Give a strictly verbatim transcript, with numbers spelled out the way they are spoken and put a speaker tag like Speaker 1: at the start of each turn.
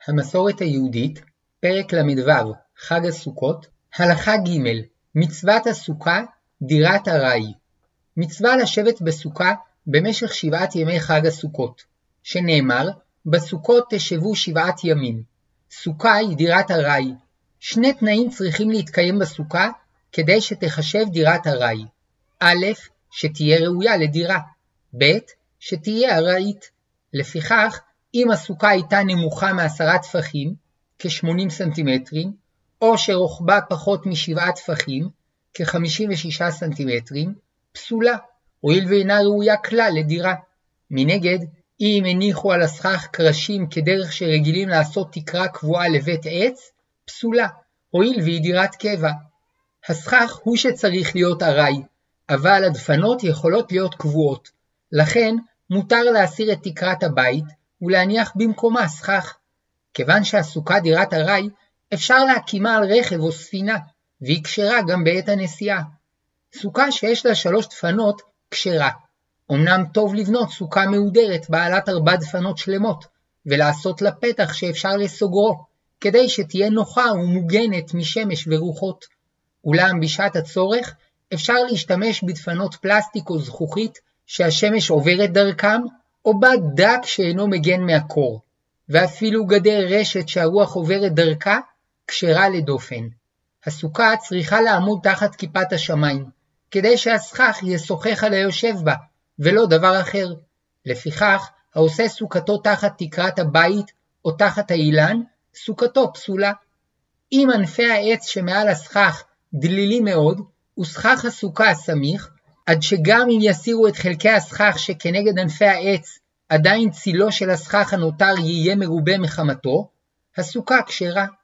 Speaker 1: המסורת היהודית, פרק למדבר, חג הסוכות, הלכה ג' מצוות הסוכה, דירת ארעי. מצווה לשבת בסוכה במשך שבעת ימי חג הסוכות, שנאמר, בסוכות תשבו שבעת ימים. סוכה היא דירת ארעי. שני תנאים צריכים להתקיים בסוכה כדי שתחשב דירת ארעי. א', שתהיה ראויה לדירה. ב', שתהיה ארעית. לפיכך, אם הסוכה הייתה נמוכה מעשרה טפחים, כ-שמונים סנטימטרים, או שרוחבה פחות משבעה טפחים, כ-חמישים ושישה סנטימטרים, פסולה, הואיל ואינה ראויה כלל לדירה. מנגד, אם הניחו על הסכך קרשים כדרך שרגילים לעשות תקרה קבועה לבית עץ, פסולה, הואיל והיא דירת קבע. הסכך הוא שצריך להיות ארעי, אבל הדפנות יכולות להיות קבועות. לכן, מותר להסיר את תקרת הבית ולהניח במקומה סכך. כיוון שהסוכה דירת ארעי, אפשר להקימה על רכב או ספינה, והיא כשרה גם בעת הנסיעה. סוכה שיש לה שלוש דפנות כשרה. אמנם טוב לבנות סוכה מהודרת בעלת ארבע דפנות שלמות, ולעשות לה פתח שאפשר לסוגרו, כדי שתהיה נוחה ומוגנת משמש ורוחות. אולם בשעת הצורך אפשר להשתמש בדפנות פלסטיק או זכוכית שהשמש עוברת דרכם, או בד דק שאינו מגן מהקור, ואפילו גדר רשת שהרוח עוברת דרכה, כשרה לדופן. הסוכה צריכה לעמוד תחת כיפת השמיים, כדי שהסכך ישוחח על היושב בה, ולא דבר אחר. לפיכך, העושה סוכתו תחת תקרת הבית או תחת האילן, סוכתו פסולה. אם ענפי העץ שמעל הסכך דלילים מאוד, וסכך הסוכה סמיך, עד שגם אם יסירו את חלקי הסכך שכנגד ענפי העץ, עדיין צילו של הסכך הנותר יהיה מרובה מחמתו, הסוכה כשרה.